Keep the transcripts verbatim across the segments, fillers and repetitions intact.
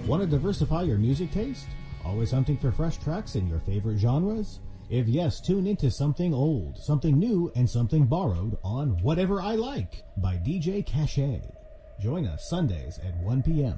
Want to diversify your music taste? Always hunting for fresh tracks in your favorite genres? If yes, tune into Something Old, Something New, and Something Borrowed on Whatever I Like by D J Cache. Join us Sundays at one p.m.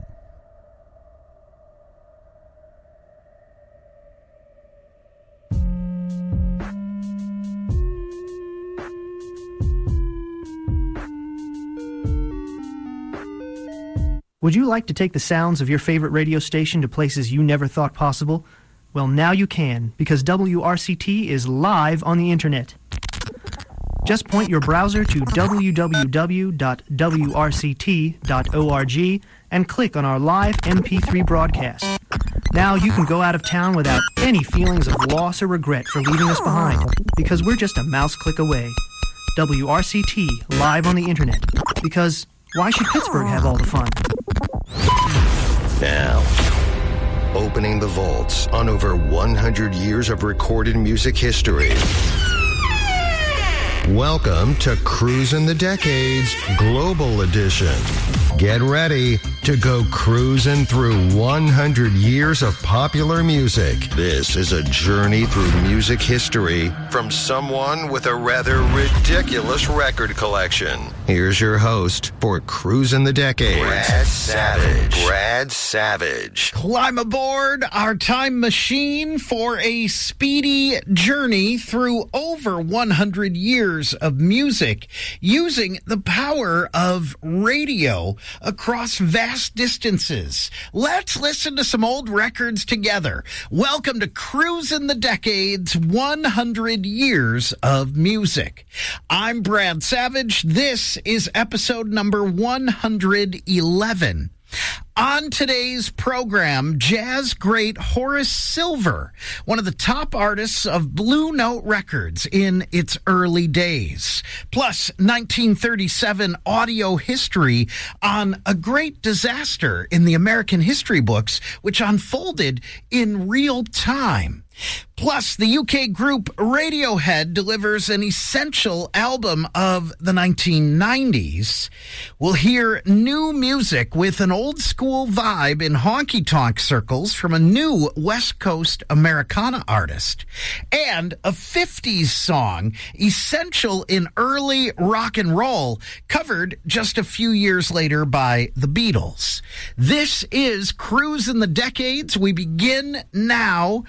Would you like to take the sounds of your favorite radio station to places you never thought possible? Well, now you can, because W R C T is live on the internet. Just point your browser to w w w dot w r c t dot org and click on our live M P three broadcast. Now you can go out of town without any feelings of loss or regret for leaving us behind, because we're just a mouse click away. W R C T, live on the internet. Because why should Pittsburgh have all the fun? Now, opening the vaults on over one hundred years of recorded music history. Welcome to Cruisin' the Decades Global Edition. Get ready to go cruising through one hundred years of popular music. This is a journey through music history from someone with a rather ridiculous record collection. Here's your host for Cruisin' the Decades, Brad Savage. Brad Savage. Climb aboard our time machine for a speedy journey through over one hundred years of music using the power of radio across vast distances. Let's listen to some old records together. Welcome to Cruisin' the Decades, one hundred years of music. I'm Brad Savage. This is episode number one hundred eleven. On today's program, jazz great Horace Silver, one of the top artists of Blue Note Records in its early days. Plus, nineteen thirty-seven audio history on a great disaster in the American history books, which unfolded in real time. Plus, the U K group Radiohead delivers an essential album of the nineteen nineties. We'll hear new music with an old-school vibe in honky-tonk circles from a new West Coast Americana artist. And a fifties song, essential in early rock and roll, covered just a few years later by the Beatles. This is Cruisin' the Decades. We begin now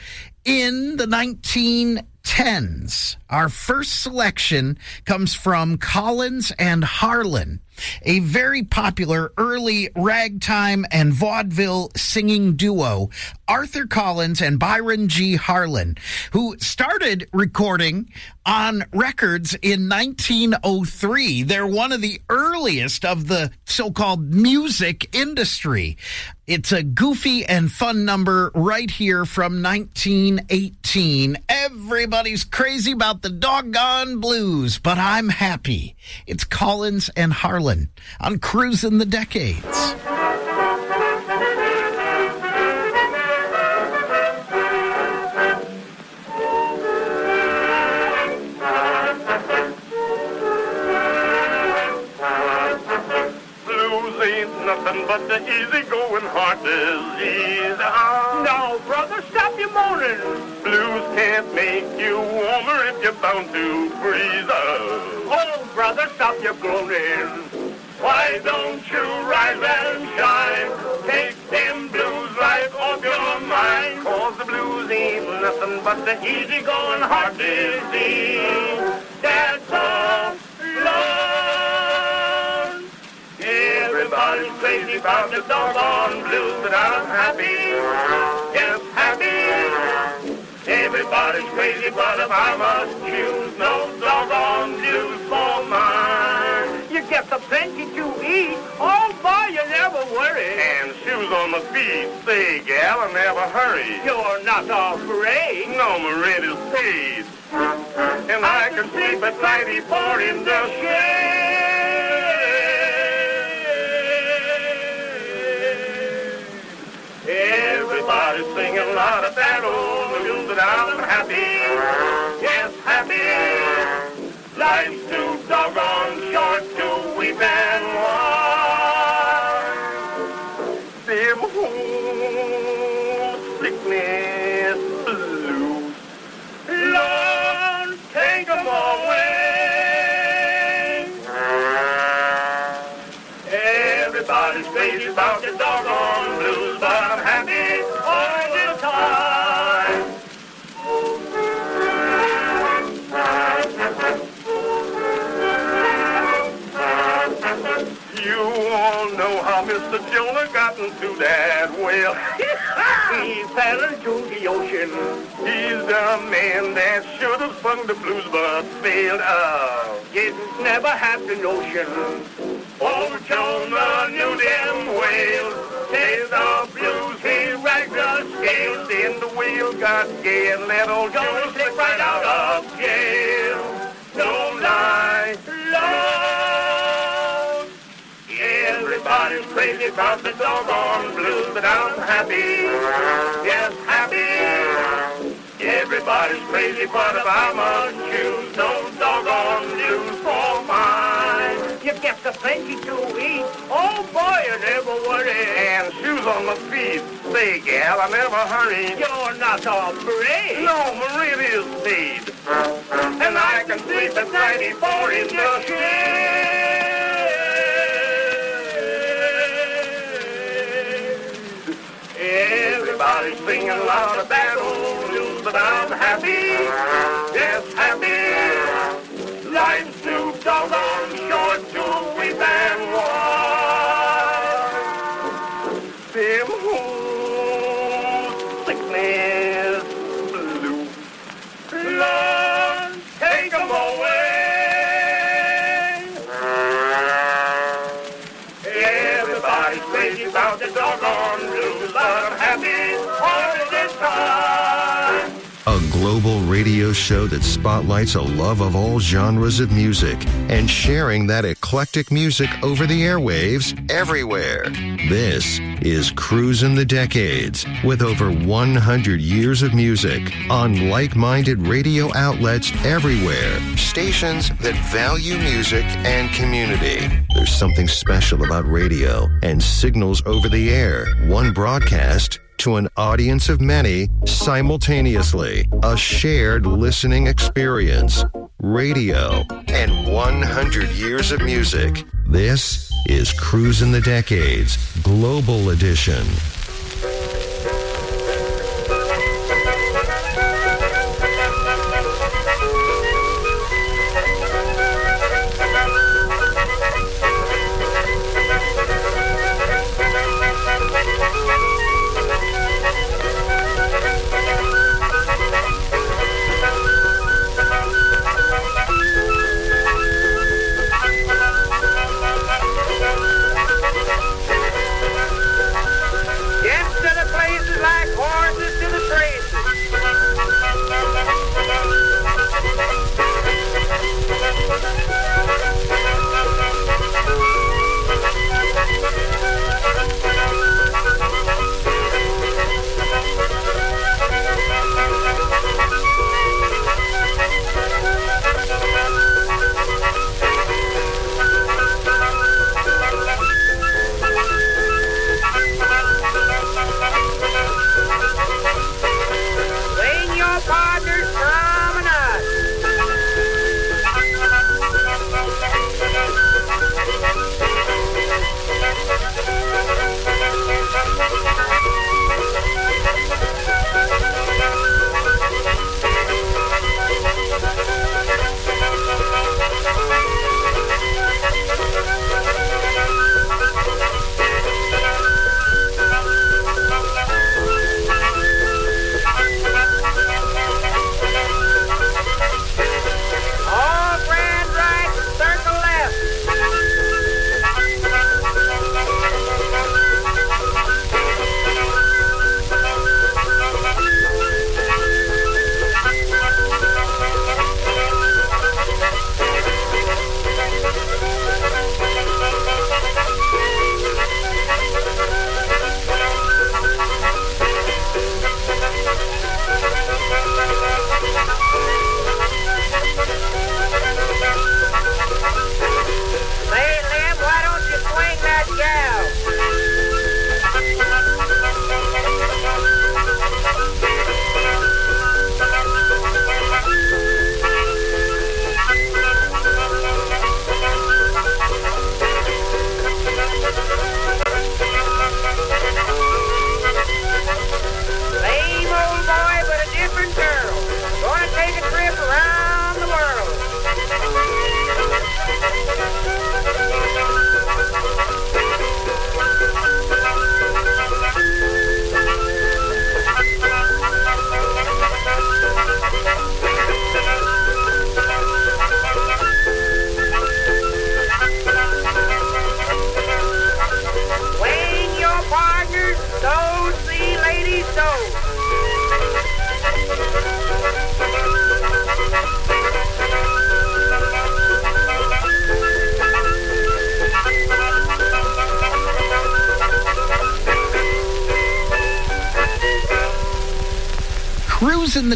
in the nineteen tens. Our first selection comes from Collins and Harlan, a very popular early ragtime and vaudeville singing duo, Arthur Collins and Byron G. Harlan, who started recording on records in nineteen oh three. They're one of the earliest of the so-called music industry. It's a goofy and fun number right here from nineteen eighteen. Everybody's crazy about the doggone blues, but I'm happy. It's Collins and Harlan on Cruisin' the Decades. Nothing but the easy-going heart disease. Ah. Now, brother, stop your moaning. Blues can't make you warmer if you're bound to freeze. Oh, brother, stop your groaning. Why don't you rise and shine? Take them blues right off your mind. Cause the blues ain't nothing but the easy-going heart disease. That's all love. Everybody's crazy about the doggone blues, but I'm happy, yes, happy. Everybody's crazy, but if I must choose, no doggone blues for mine. You get the plenty to eat, oh boy, you never worry. And shoes on the feet, say, gal, I never hurry. You're not afraid. No, my rent is paid. And I, I can sleep at ninety-four in the shade. Everybody's singing a lot of that old tune, but I'm happy, yes, happy. Life's too doggone short to weep and whine. Them Everybody's crazy about the doggone blues, but I'm happy all the time. You all know how Mister Jonah got into that well. He fell into the ocean. He's the man that should have sung the blues but failed. Oh, didn't never have the notion. Old Jonah knew them whales. Says the blues, he ragged the scales. Then the whale got gay and let old Jonah slip right out of jail. No lie, Lord. Everybody's crazy about the doggone blues, but I'm happy, yes, happy. Everybody's crazy, but if I must choose, no doggone blues for mine. You get the plenty to eat, oh boy, you never worry. And shoes on my feet, say gal, I never hurry. You're not afraid. No, Marie is paid. And I can sleep at ninety-four in the shade. Everybody's singing a lot of bad old blues, but I'm happy, yes, happy. Life's too doggone short to weep and walk. Them whole sickness blue, Lord, take them away. Everybody's crazy about the doggone blues, but I'm happy all the time. A global radio show that spotlights a love of all genres of music and sharing that eclectic music over the airwaves everywhere. This is Cruisin' the Decades, with over one hundred years of music on like-minded radio outlets everywhere. Stations that value music and community. There's something special about radio and signals over the air. One broadcast to an audience of many simultaneously. A shared listening experience. Radio and one hundred years of music. This is Cruisin' the Decades, Global Edition.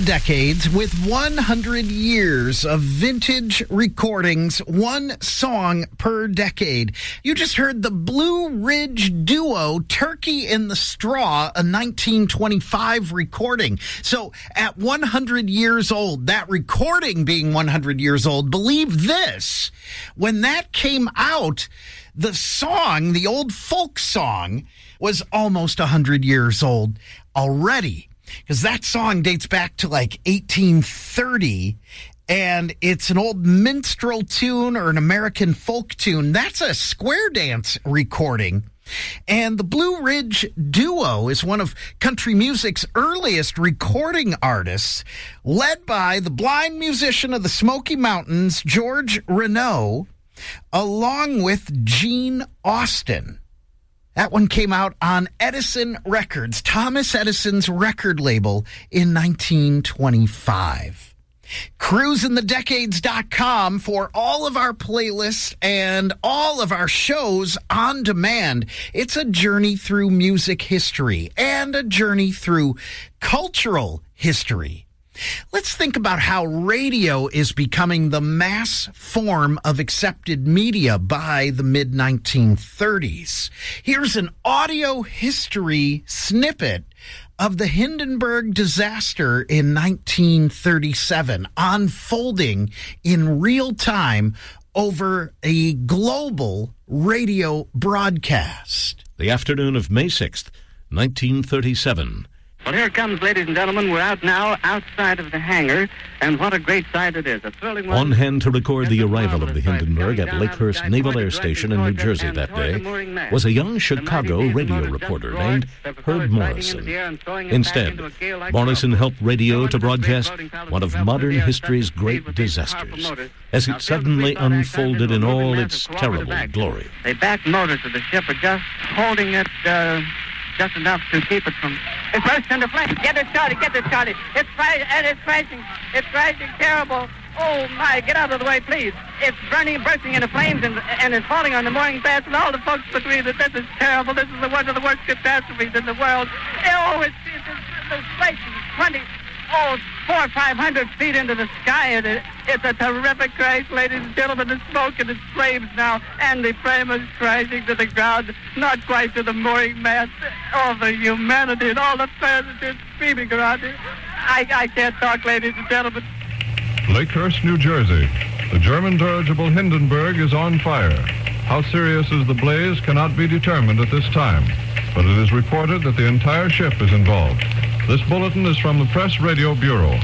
Decades with one hundred years of vintage recordings, one song per decade. You just heard the Blue Ridge Duo, Turkey in the Straw, a nineteen twenty-five recording. So at one hundred years old, that recording being one hundred years old, believe this, when that came out, the song, the old folk song, was almost one hundred years old already. Because that song dates back to like eighteen thirty, and it's an old minstrel tune or an American folk tune. That's a square dance recording. And the Blue Ridge Duo is one of country music's earliest recording artists, led by the blind musician of the Smoky Mountains, George Renaud, along with Gene Austin. That one came out on Edison Records, Thomas Edison's record label, in nineteen twenty-five. cruising the decades dot com for all of our playlists and all of our shows on demand. It's a journey through music history and a journey through cultural history. Let's think about how radio is becoming the mass form of accepted media by the mid nineteen thirties. Here's an audio history snippet of the Hindenburg disaster in nineteen thirty-seven, unfolding in real time over a global radio broadcast. The afternoon of May sixth, nineteen thirty-seven. Well, here it comes, ladies and gentlemen. We're out now outside of the hangar, and what a great sight it is. A thrilling one. On hand to record the arrival of the Hindenburg at Lakehurst Naval Air Station in New Jersey that day was a young Chicago radio reporter named Herb Morrison. Instead, Morrison helped radio to broadcast one of modern history's great disasters as it suddenly unfolded in all its terrible glory. The back motors of the ship are just holding it uh, just enough to keep it from... It's burst into flames. Get it started, get it started. It's crashing, and it's crashing. It's crashing terrible. Oh, my, get out of the way, please. It's burning, bursting into flames, and, and it's falling on the mooring mast, and all the folks agree that this is terrible. This is the one of the worst catastrophes in the world. Oh, it's, it's, it's, it's racing twenty, oh, four or five hundred feet into the sky, and it, it's a terrific crash, ladies and gentlemen. The smoke and the flames now, and the frame is crashing to the ground, not quite to the mooring mast. All the humanity and all the passengers screaming around it. I, I can't talk, ladies and gentlemen. Lakehurst, New Jersey. The German dirigible Hindenburg is on fire. How serious is the blaze cannot be determined at this time, but it is reported that the entire ship is involved. This bulletin is from the Press Radio Bureau.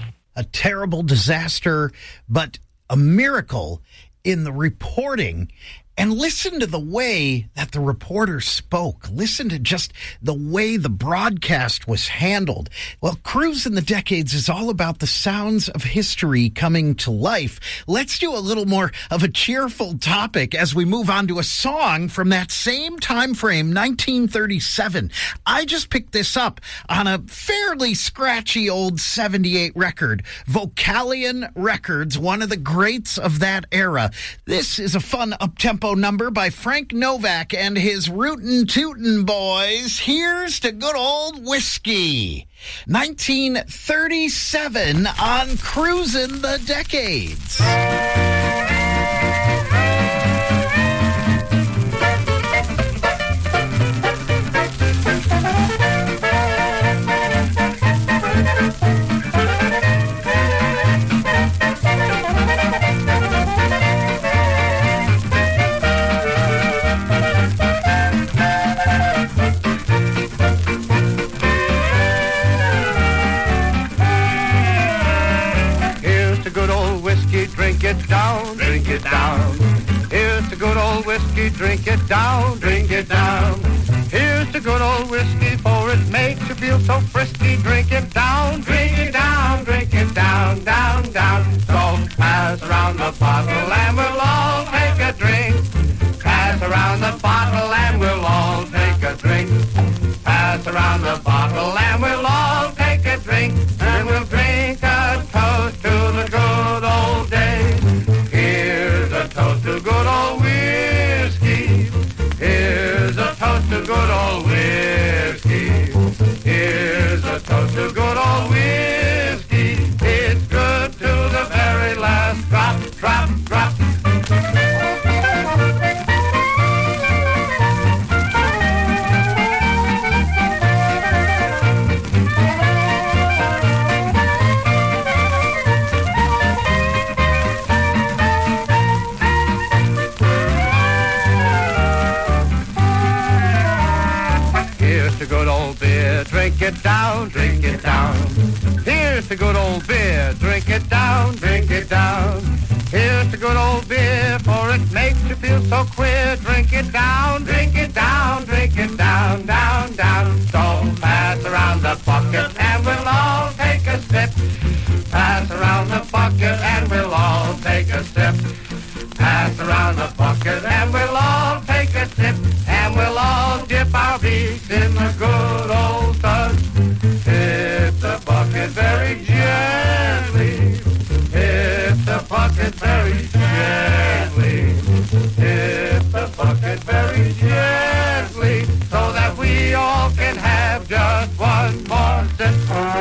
A terrible disaster, but a miracle in the reporting. And listen to the way that the reporter spoke. Listen to just the way the broadcast was handled. Well, Cruising the Decades is all about the sounds of history coming to life. Let's do a little more of a cheerful topic as we move on to a song from that same time frame, nineteen thirty-seven. I just picked this up on a fairly scratchy old seventy-eight record, Vocalion Records, one of the greats of that era. This is a fun up-tempo number by Frank Novak and his Rootin' Tootin' Boys. Here's to good old whiskey. nineteen thirty-seven on Cruising the Decades. Drink it down, drink it down. Here's the good old whiskey, drink it down, drink it down. Here's the good old whiskey, for it makes you feel so frisky. Drink it down, drink it down, drink it down, down, down. So pass around the bottle and we'll all take a drink. Pass around the bottle and we'll all take a drink. Pass around the bottle and we'll all take a drink. And we'll drink a toast to the good old days. Here's a toast to good old whiskey. Here's a toast to good old whiskey. Here's a toast to good old whiskey. it down, drink it down. Here's the good old beer, drink it down, drink it down. Here's the good old beer, for it makes you feel so queer. Drink it down, drink it down, drink it down, down, down. So pass around the bucket and we'll all take a sip. Pass around the bucket and we'll all take a sip. Pass around the bucket and we'll all take a sip. And we'll all dip our beaks in the good old suds. Hit the bucket very gently. Hit the bucket very gently. Hit the bucket very gently. So that we all can have just one more sip.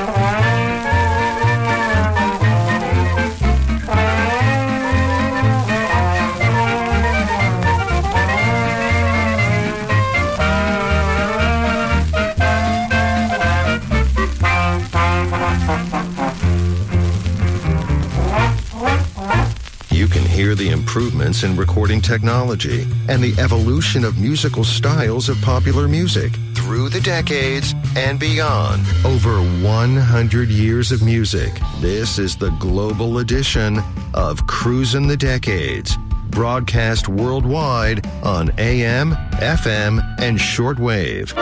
You can hear the improvements in recording technology and the evolution of musical styles of popular music through the decades and beyond. Over one hundred years of music. This is the global edition of Cruisin' the Decades, broadcast worldwide on A M, F M, and shortwave.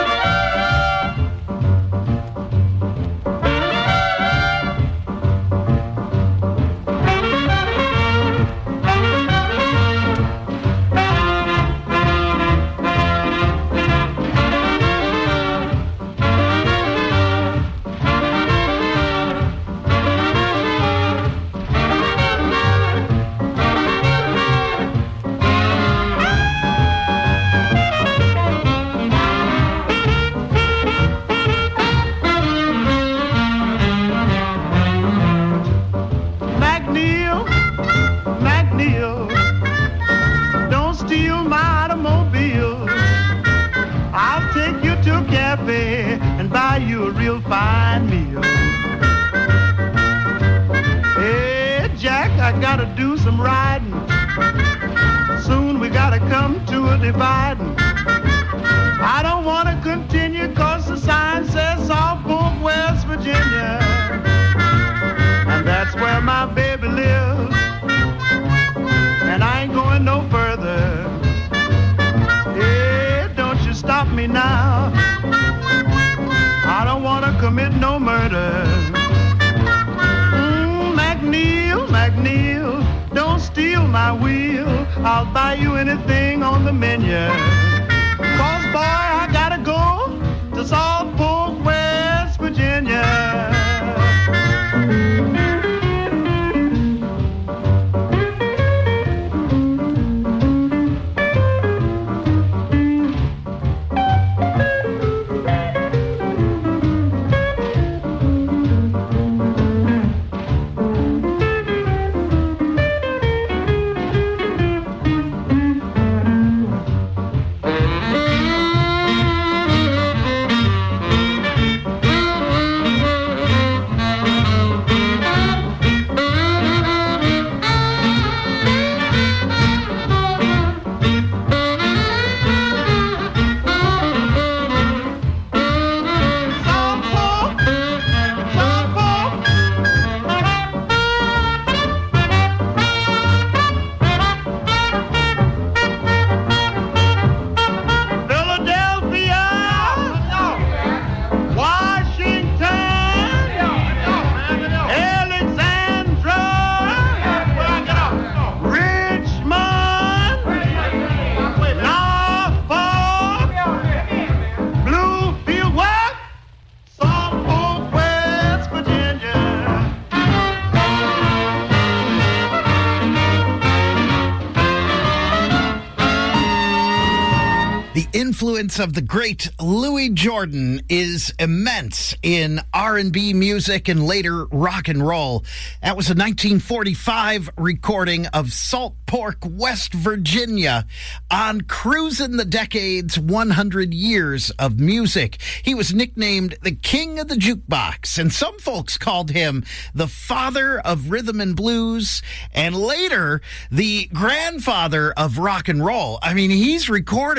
Influence of the great Louis Jordan is immense in R and B music and later rock and roll. That was a nineteen forty-five recording of Salt Pork, West Virginia on Cruisin' the Decades one hundred Years of Music. He was nicknamed the King of the Jukebox, and some folks called him the father of rhythm and blues, and later the grandfather of rock and roll. I mean, he's recording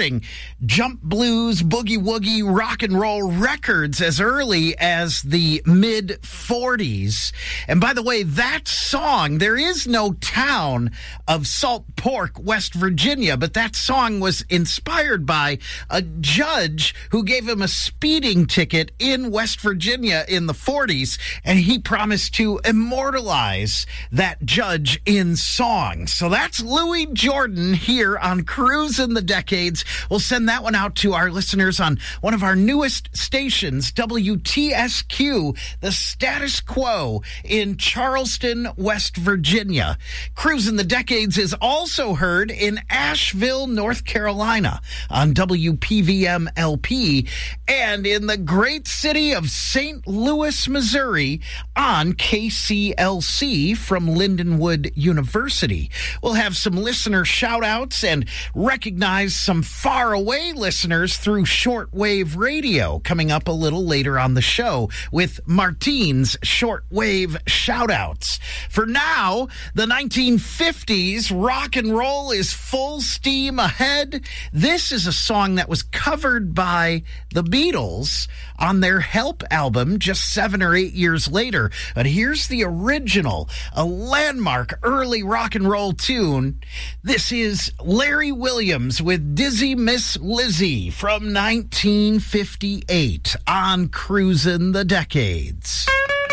jump blues, boogie woogie, rock and roll records as early as the mid forties. And by the way, that song, there is no town of Salt Pork, West Virginia, but that song was inspired by a judge who gave him a speeding ticket in West Virginia in the forties, and he promised to immortalize that judge in song. So that's Louis Jordan here on Cruisin' the Decades. We'll send that one out to our listeners on one of our newest stations, W T S Q, the Status Quo in Charleston, West Virginia. Cruisin' the Decades is also heard in Asheville, North Carolina on W P V M L P, and in the great city of Saint Louis, Missouri on K C L C from Lindenwood University. We'll have some listener shout-outs and recognize some faraway listeners through shortwave radio coming up a little later on the show with Martine's shortwave shout-outs. For now, the nineteen fifties rock and roll is full steam ahead. This is a song that was covered by the Beatles on their Help album just seven or eight years later. But here's the original, a landmark early rock and roll tune. This is Larry Williams with Dizzy Miss Lizzy from nineteen fifty-eight on Cruisin' the Decades.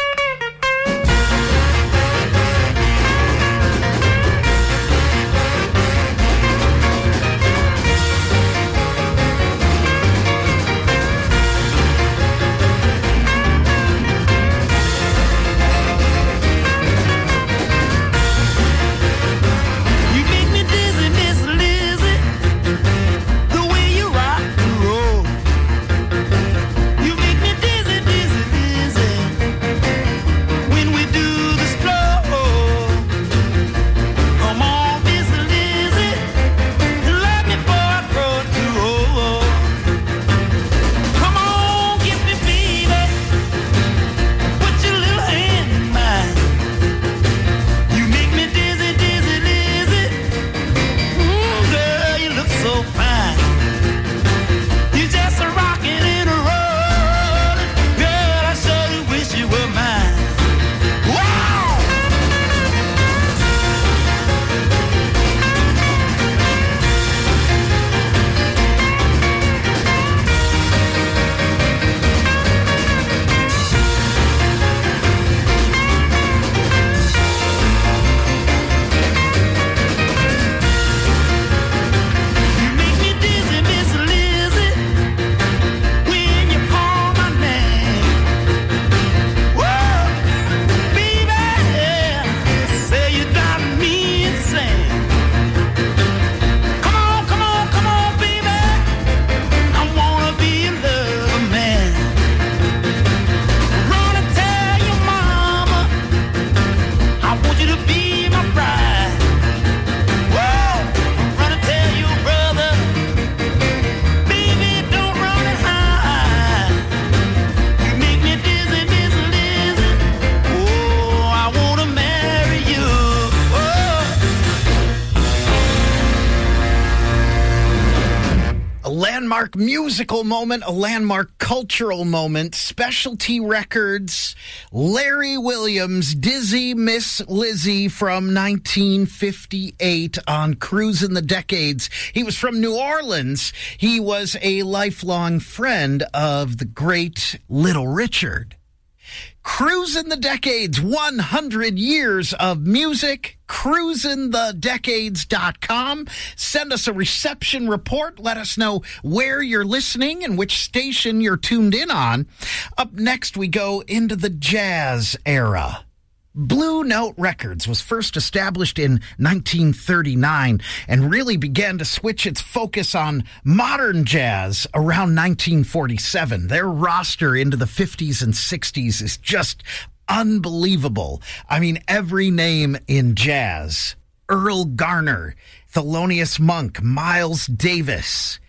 Musical moment, a landmark cultural moment, Specialty Records, Larry Williams, Dizzy Miss Lizzy from nineteen fifty-eight on Cruisin' the Decades. He was from New Orleans. He was a lifelong friend of the great Little Richard. Cruisin' the Decades, one hundred years of music, cruisin the decades dot com. Send us a reception report. Let us know where you're listening and which station you're tuned in on. Up next, we go into the jazz era. Blue Note Records was first established in nineteen thirty-nine and really began to switch its focus on modern jazz around nineteen forty-seven. Their roster into the fifties and sixties is just unbelievable. I mean, every name in jazz. Earl Garner, Thelonious Monk, Miles Davis,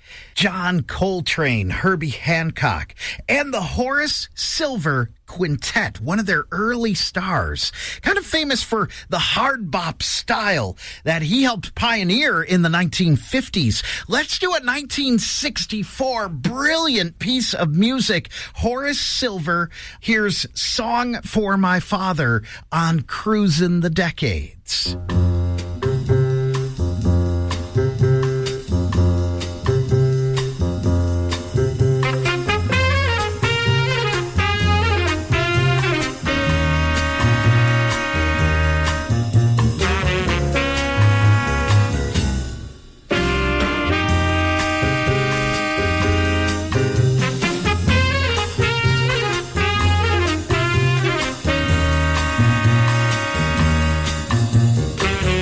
John Coltrane, Herbie Hancock, and the Horace Silver Quintet, one of their early stars, kind of famous for the hard bop style that he helped pioneer in the nineteen fifties. Let's do a nineteen sixty-four brilliant piece of music. Horace Silver, here's Song for My Father on Cruisin' the Decades. Thank you.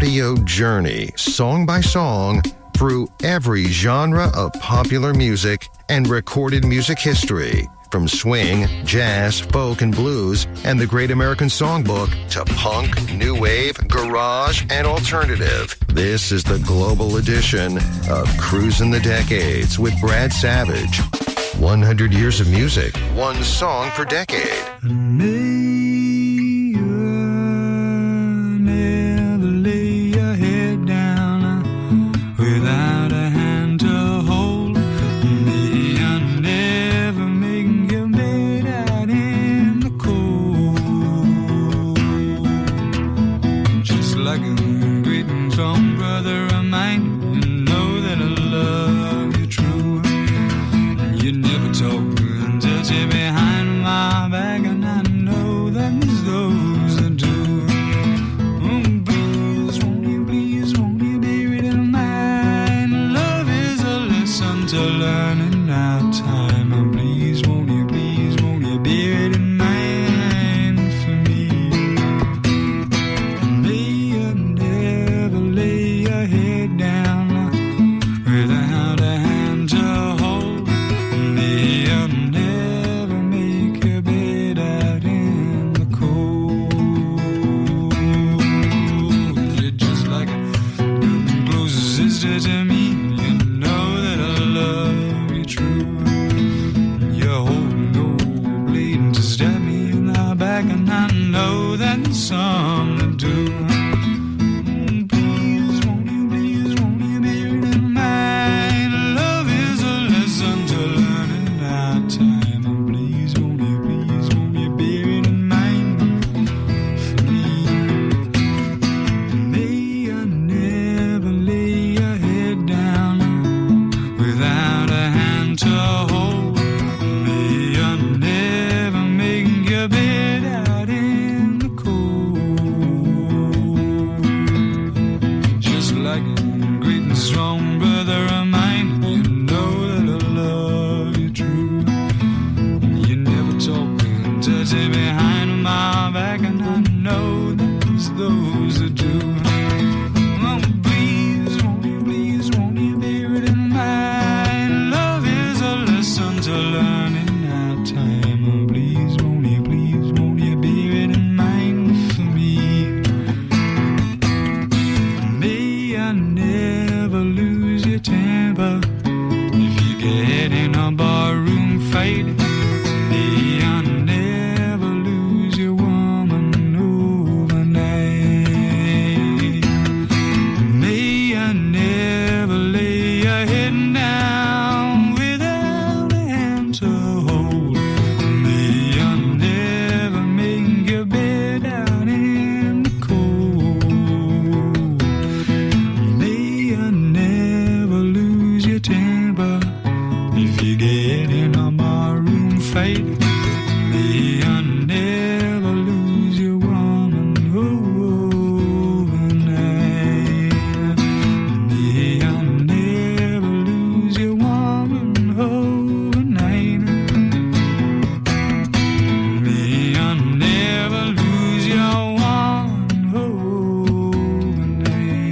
audio journey, song by song, through every genre of popular music and recorded music history. From swing, jazz, folk, and blues, and the Great American Songbook to punk, new wave, garage, and alternative. This is the global edition of Cruising the Decades with Brad Savage. one hundred years of music, one song per decade. May you never lay your head down without a hand to hold. May you never make your bed out in the cold. Just like a great and strong brother of mine, you know that I love you true. You never talk and touch it behind my back, and I know that there's those that do. Oh, please, won't you, please, won't you bear it in mind? Love is a lesson to learn in our time. Oh, please, won't you, please, won't you bear it in mind for me? May you never lay your head down without a hand to hold. May you never make your bed out in the cold. You're just like a close sister to me. You know that I love you true. You're holding no blade to stab me in the back, and I know that some that do. Mm, Please, won't you, please, won't you bear it in mind? Love is a lesson to learn in our time. Oh, please, won't you, please, won't you bear it in mind for me? May you never lay your head down without a hand to hold. May you never make your bed out in the cold. Just like a great and strong brother of mine, you know that I love you true. You never talk and touch it behind my back, and I know there's those that do. Oh, please, won't you, please, won't you bear it in mind? Love is a lesson to learn in our time. Oh, please, won't you, please, won't you bear it in mind for me? May you never lose your temper if you get in a barroom fight. May you never lose your woman overnight. May you never lay your head down without a hand to hold. May you never make your bed out in the cold. May you never lose your temper if you get in a barroom fight. May you never lose your woman overnight. May you never lose your woman overnight. May you never lose your woman overnight.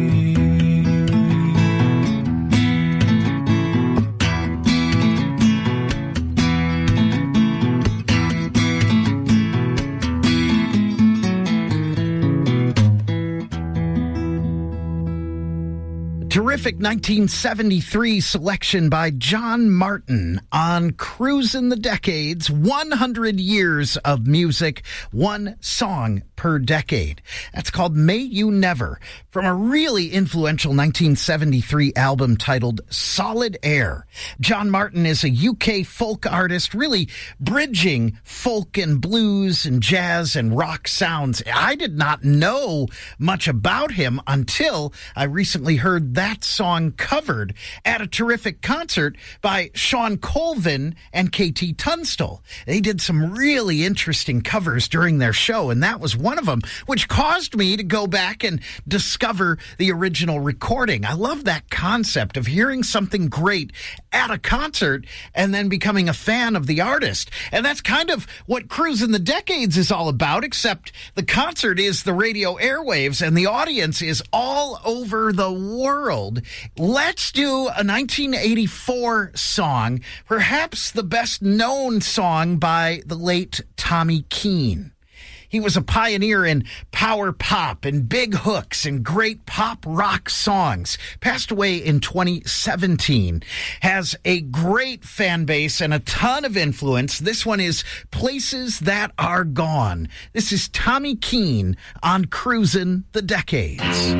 Terrific nineteen seventy-three selection by John Martin on Cruising the Decades, one hundred years of music, one song per decade. That's called May You Never, from a really influential nineteen seventy-three album titled Solid Air. John Martin is a U K folk artist, really bridging folk and blues and jazz and rock sounds. I did not know much about him until I recently heard that song covered at a terrific concert by Sean Colvin and K T Tunstall. They did some really interesting covers during their show, and that was one of them, which caused me to go back and discover the original recording. I love that concept of hearing something great at a concert and then becoming a fan of the artist. And that's kind of what Cruising the Decades is all about, except the concert is the radio airwaves and the audience is all over the world. Let's do a nineteen eighty-four song, perhaps the best known song by the late Tommy Keene. He was a pioneer in power pop and big hooks and great pop rock songs. Passed away in twenty seventeen. Has a great fan base and a ton of influence. This one is Places That Are Gone. This is Tommy Keene on Cruising the Decades.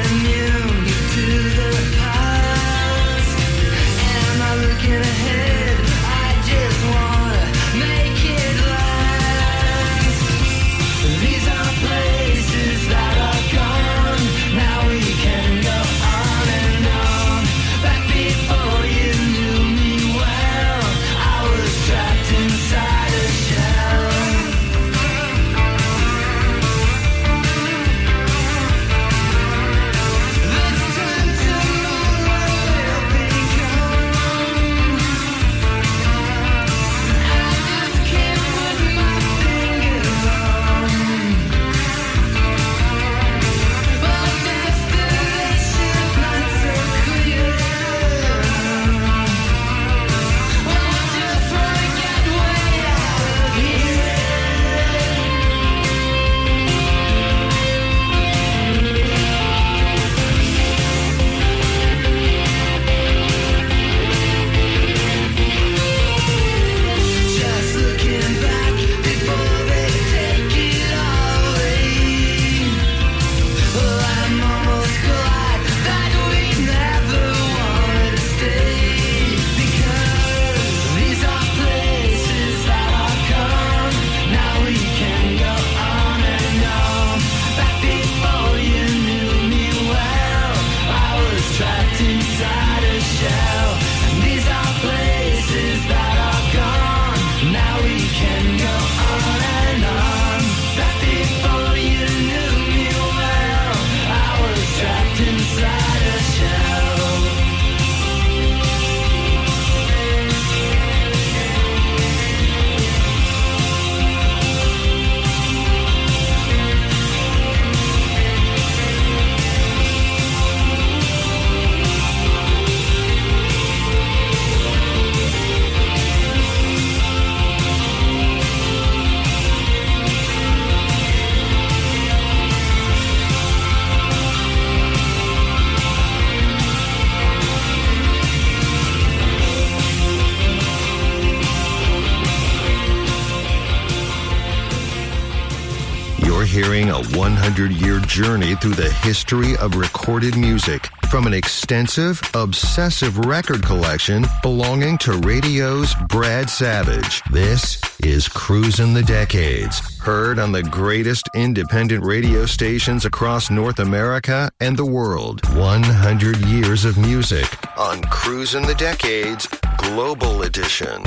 Get ahead. featuring a one hundred year journey through the history of recorded music from an extensive, obsessive record collection belonging to radio's Brad Savage. This is Cruisin' the Decades, heard on the greatest independent radio stations across North America and the world. one hundred years of music on Cruisin' the Decades Global Edition.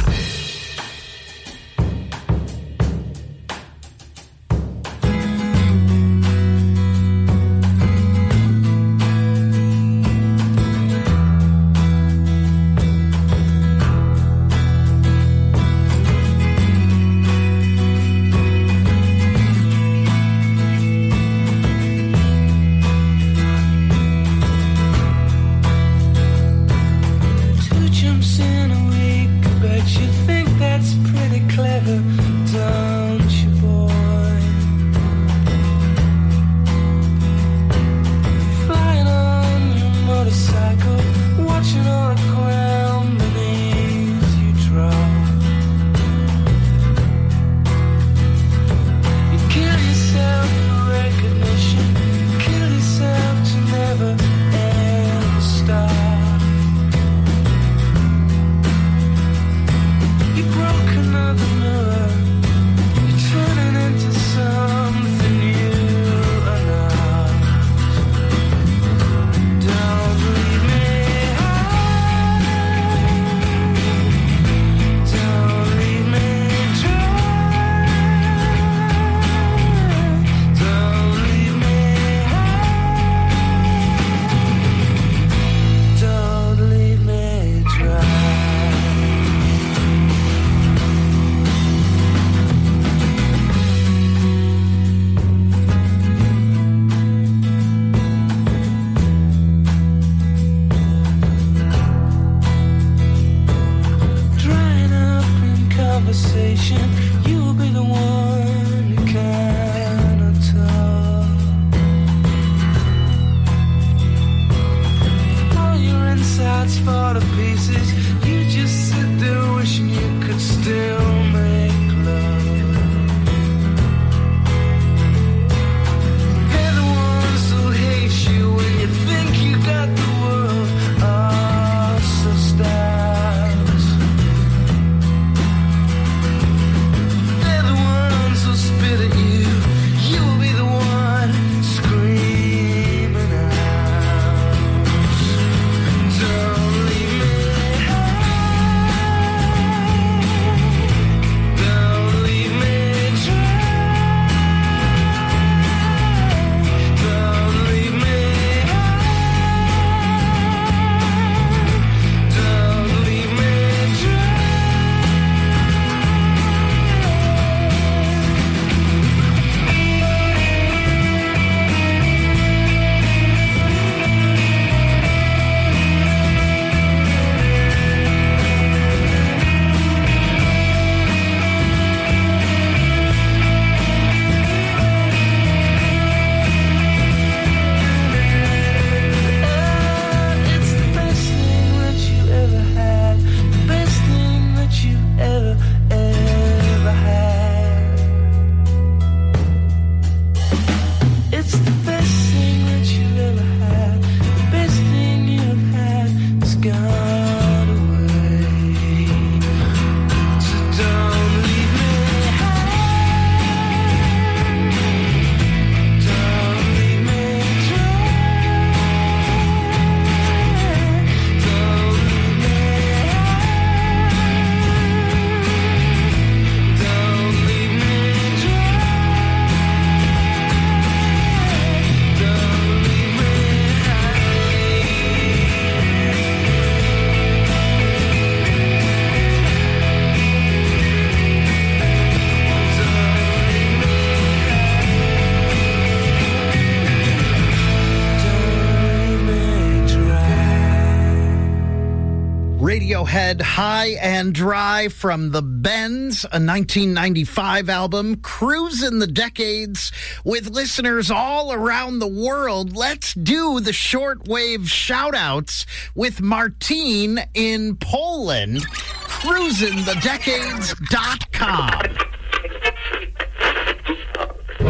Radiohead, High and Dry from The Bends, a nineteen ninety-five album, Cruisin' the Decades, with listeners all around the world. Let's do the shortwave shout-outs with Martine in Poland, cruisin the decades dot com.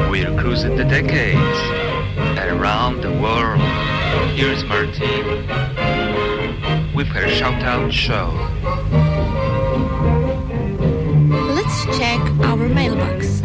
We're cruising the decades around the world. Here's Martin with her shout-out show. Let's check our mailbox.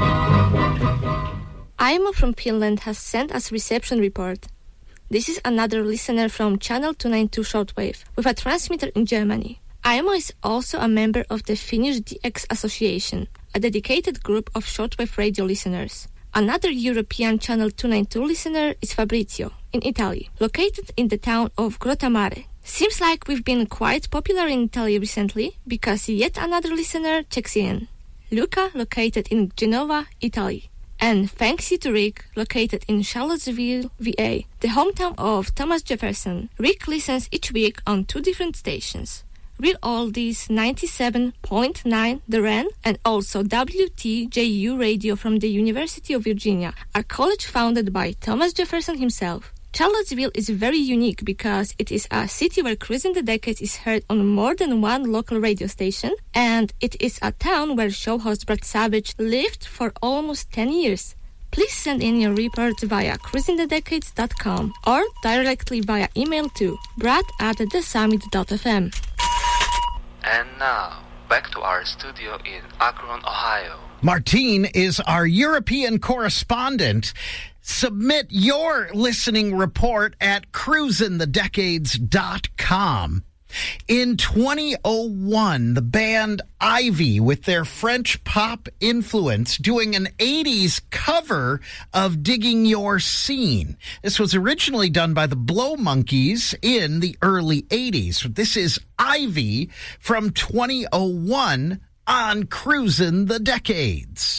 Aimo from Finland has sent us reception report. This is another listener from Channel two ninety-two Shortwave with a transmitter in Germany. Aimo is also a member of the Finnish D X Association, a dedicated group of shortwave radio listeners. Another European Channel two ninety-two listener is Fabrizio, in Italy, located in the town of Grottammare. Seems like we've been quite popular in Italy recently, because yet another listener checks in. Luca, located in Genova, Italy. And thanks to Rick, located in Charlottesville, V A, the hometown of Thomas Jefferson. Rick listens each week on two different stations. Real Oldies ninety-seven point nine The Ren and also W T J U Radio from the University of Virginia, a college founded by Thomas Jefferson himself. Charlottesville is very unique because it is a city where Cruising the Decades is heard on more than one local radio station, and it is a town where show host Brad Savage lived for almost ten years. Please send in your report via cruising the decades dot com or directly via email to brad at the summit dot f m. And now, back to our studio in Akron, Ohio. Martine is our European correspondent. Submit your listening report at cruising the decades dot com. In twenty oh one, the band Ivy, with their French pop influence, doing an eighties cover of Digging Your Scene. This was originally done by the Blow Monkeys in the early eighties. This is Ivy from twenty oh one on Cruising the Decades.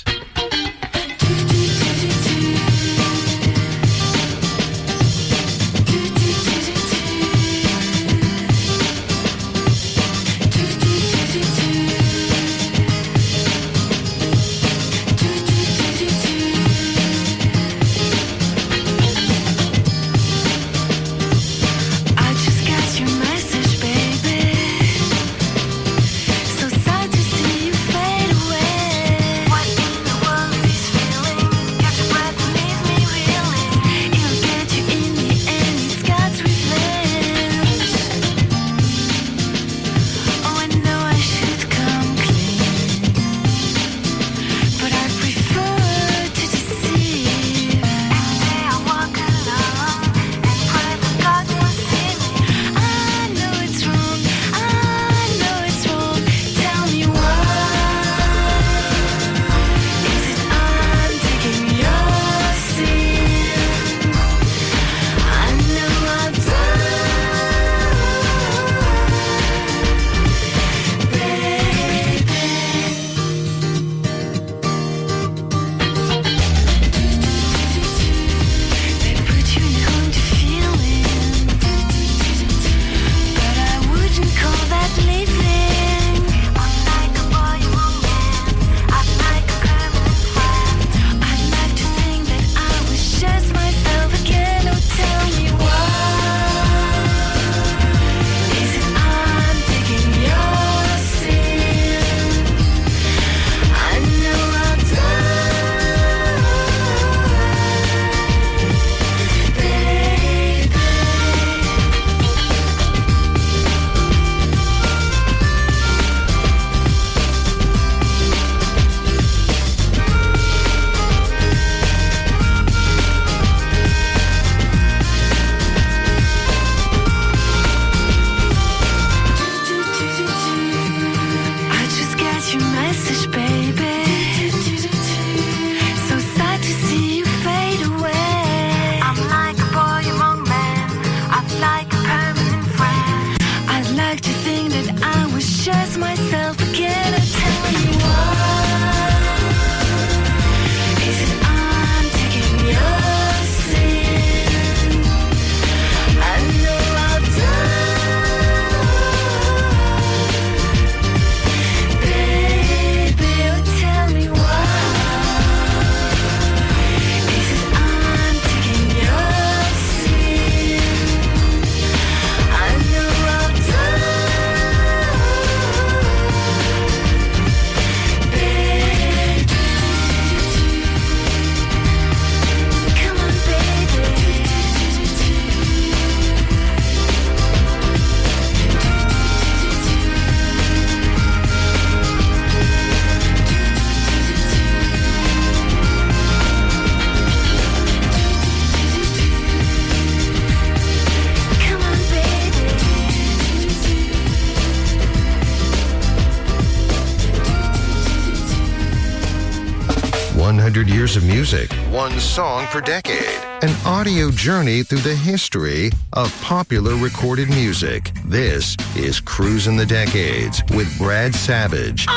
one hundred years of music, one song per decade. An audio journey through the history of popular recorded music. This is Cruisin' the Decades with Brad Savage.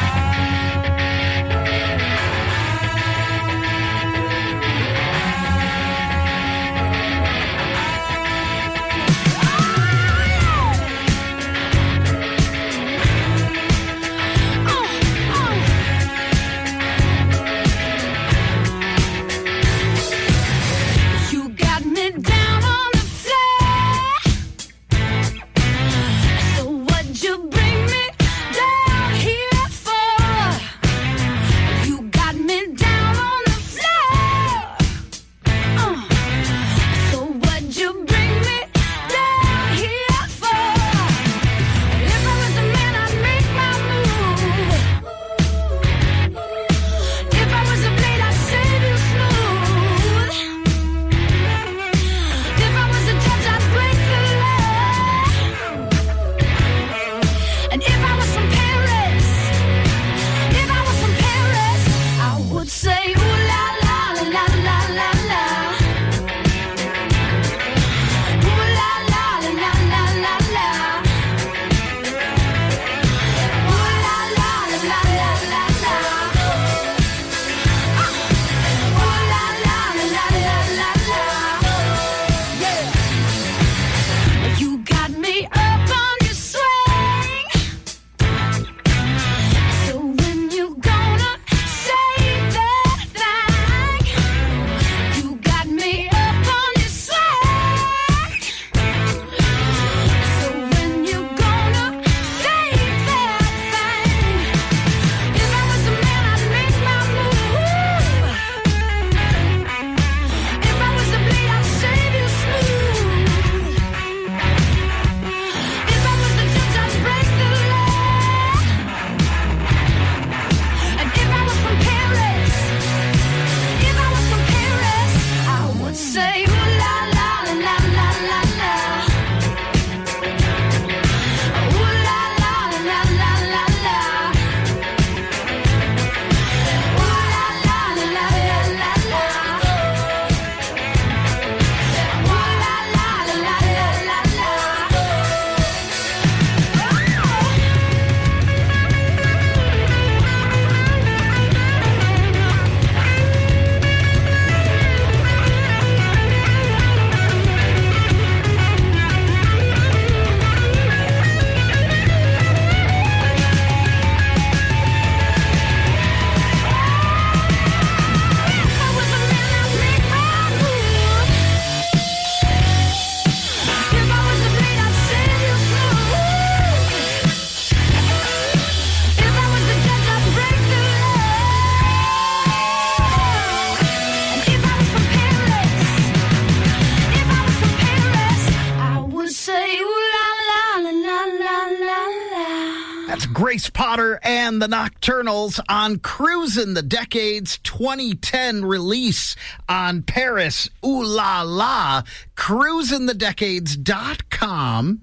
Grace Potter and the Nocturnals on Cruisin' the Decades twenty ten release on Paris. Ooh la la. cruisin the decades dot com.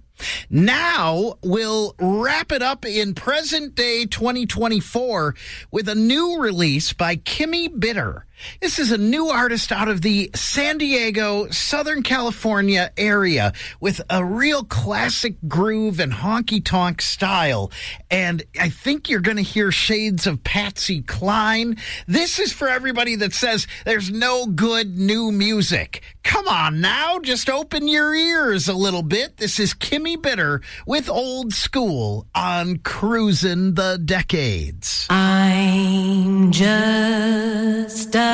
Now we'll wrap it up in present day twenty twenty-four with a new release by Kimmy Bitter. This is a new artist out of the San Diego, Southern California area with a real classic groove and honky-tonk style. And I think you're going to hear shades of Patsy Cline. This is for everybody that says there's no good new music. Come on now, just open your ears a little bit. This is Kimmy Bitter with Old School on Cruisin' the Decades. I'm just a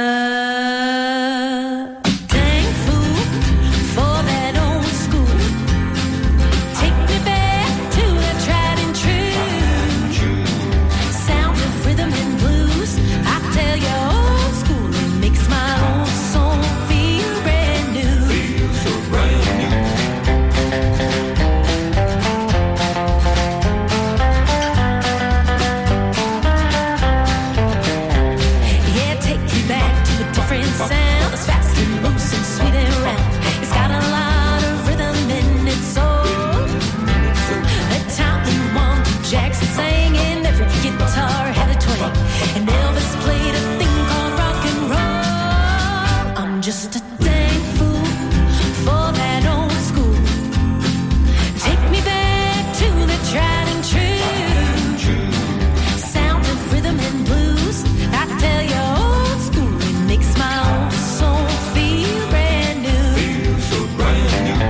thankful for that old school. Take me back to the tried and true sound of rhythm and blues. I tell you, old school, it makes my old soul feel brand new. Feel so brand sound is fast and loose and sweet and round. It's got a lot of rhythm in its soul. The time when Wanda Jackson sang and every guitar had a twang, and Elvis played a thing called just a dang fool for that old school. Take me back to the tried and true sound of rhythm and blues. I tell you, old school, it makes my old soul feel brand new. Feel so brand new.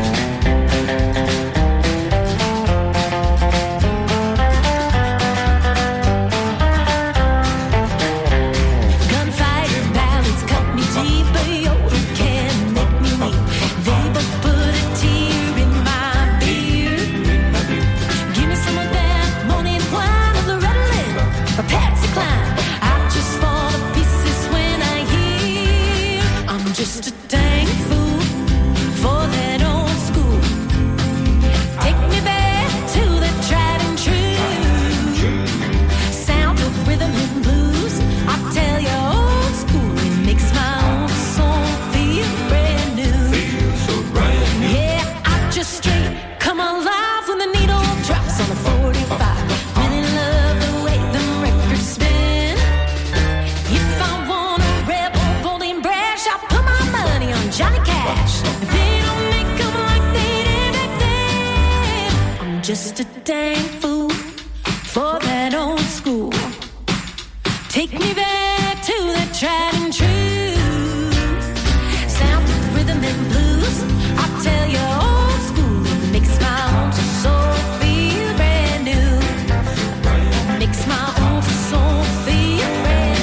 Gunfighter ballads cut me deep, but Yoda can't make me weep. They both put a tear in my beard. Give me some of that morning wine of Loretta Lynn or Patsy Cline. I just fall to pieces when I hear I'm just a dang fool for that old school. Take me back to the tried and true sound of rhythm and blues. I tell you, old school, it makes my old soul feel brand new. Feel so brand new. Yeah, I just straight come alive when the needle drops on a forty-five. Really love the way the records spin. If I want a rebel, bold and brash, I put my money on Johnny Cash. If they don't make 'em like they did back then, I'm just a dang fool for that old school. Take me back to the tried and true sound of rhythm and blues. I tell you, old school, it makes my old soul feel brand new. Makes my old soul feel brand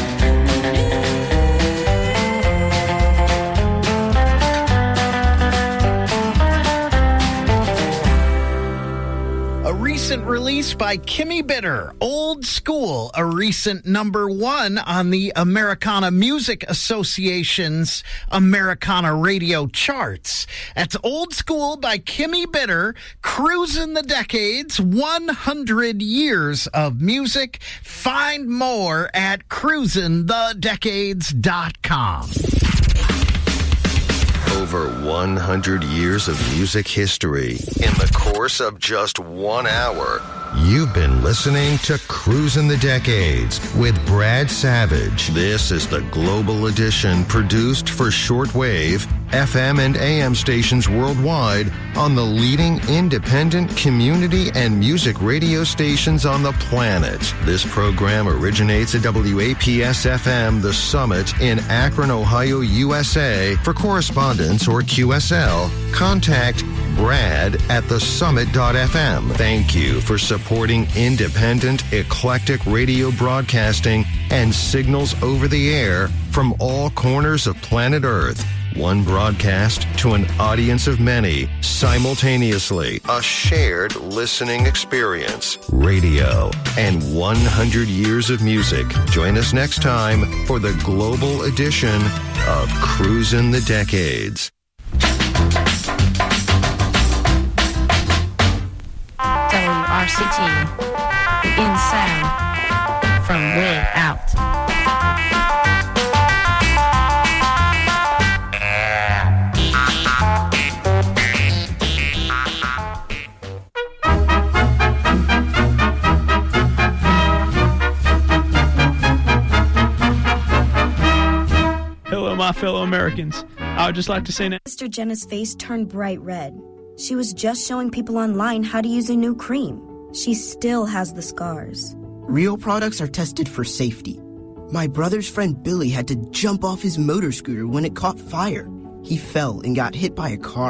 A recent release by Kimmy Bitter, Old School, a recent number one on the Americana Music Association's Americana Radio charts. That's Old School by Kimmy Bitter, Cruising the Decades, one hundred years of music. Find more at cruising the decades dot com. Over one hundred years of music history in the course of just one hour. You've been listening to Cruisin' the Decades with Brad Savage. This is the Global Edition produced for shortwave, F M and A M stations worldwide on the leading independent community and music radio stations on the planet. This program originates at W A P S F M The Summit in Akron, Ohio, U S A. For correspondence or Q S L, contact Brad at the summit dot f m. Thank you for supporting independent, eclectic radio broadcasting and signals over the air from all corners of planet Earth. One broadcast to an audience of many, simultaneously. A shared listening experience. Radio and one hundred years of music. Join us next time for the global edition of Cruisin' the Decades. W R C T, in sound from way out. Hello, my fellow Americans. I would just like to say now. Sister Jenna's face turned bright red. She was just showing people online how to use a new cream. She still has the scars. Real products are tested for safety. My brother's friend Billy had to jump off his motor scooter when it caught fire. He fell and got hit by a car.